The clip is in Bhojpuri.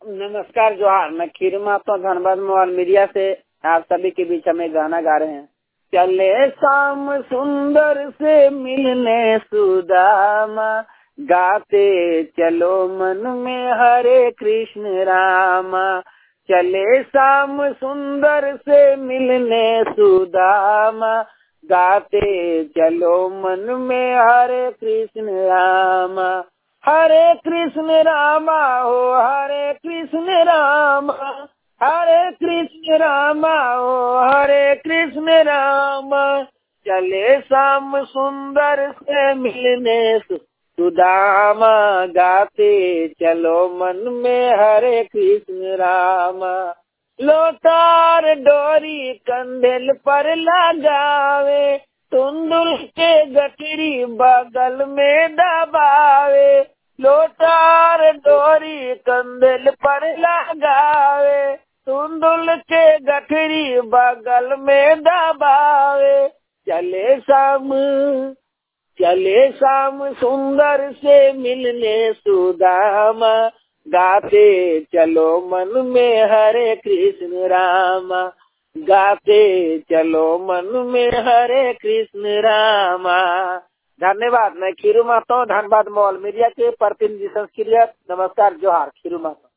नमस्कार जोहार। मैं खीरू माता धनबाद मोबाइल मीडिया से आप सभी के बीच में गाना गा रहे हैं। चले शाम सुंदर से मिलने सुदामा, गाते चलो मन में हरे कृष्ण रामा। चले शाम सुंदर से मिलने सुदामा, गाते चलो मन में हरे कृष्ण रामा। हरे कृष्ण रामा हो हरे कृष्ण रामा, हरे कृष्ण रामा हो हरे कृष्ण रामा। चले शाम सुंदर से मिलने सुदामा, गाते चलो मन में हरे कृष्ण रामा। लोटार डोरी कंधेल पर लगावे, तुंदुल के गठरी बगल में दबावे। लोटार डोरी कंधेल पर लगावे, तुंदुल के गठरी बगल में दबावे। चले शाम सुंदर से मिलने सुदामा, गाते चलो मन में हरे कृष्ण रामा। गाते चलो मन में हरे कृष्ण रामा। धन्यवाद। मैं खीरू माता धनबाद मोबाइल मीडिया के प्रतिनिधि संस्कृत। नमस्कार जोहार। खीरू माता।